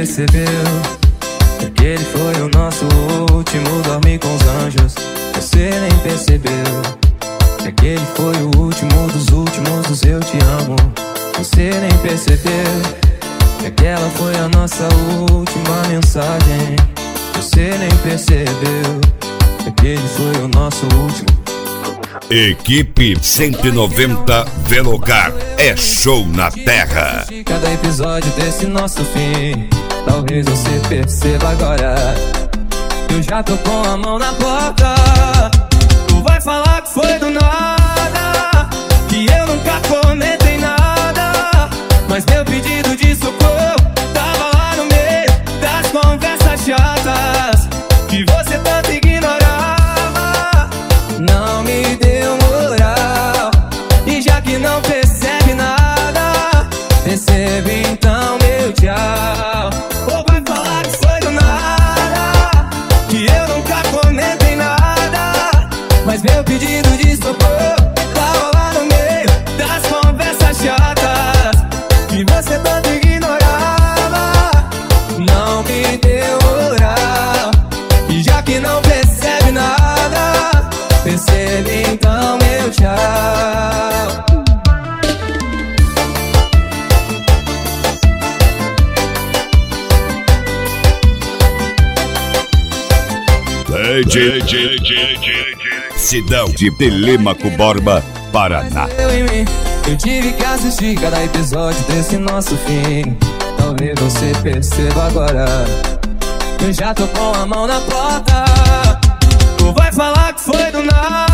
percebeu que aquele foi o nosso último dormir com os anjos. Você nem percebeu que aquele foi o último dos eu te amo. Você nem percebeu que aquela foi a nossa última mensagem. Você nem percebeu que aquele foi o nosso último. Equipe 190 Velocar é show na terra. Cada episódio desse nosso fim, talvez você perceba agora. Eu já tô com a mão na porta. Tu vai falar que foi do nada, que eu nunca comentei nada, mas meu pedido de socorro tava lá no meio das conversas chatas que você tanto ignorava. Não me deu moral, e já que não percebe nada, percebe então meu tchau. Ou vai falar que foi do nada, que eu nunca comentei nada, mas meu pedido de socorro tava lá no meio das conversas chatas que você tanto ignorava. Não me deu moral, e já que não percebe nada, percebe então meu tchau. Cidão de Telêmaco Borba, Paraná. Eu tive que assistir cada episódio desse nosso fim. Talvez você perceba agora. Eu já tô com a mão na porta. Tu vai falar que foi do nada,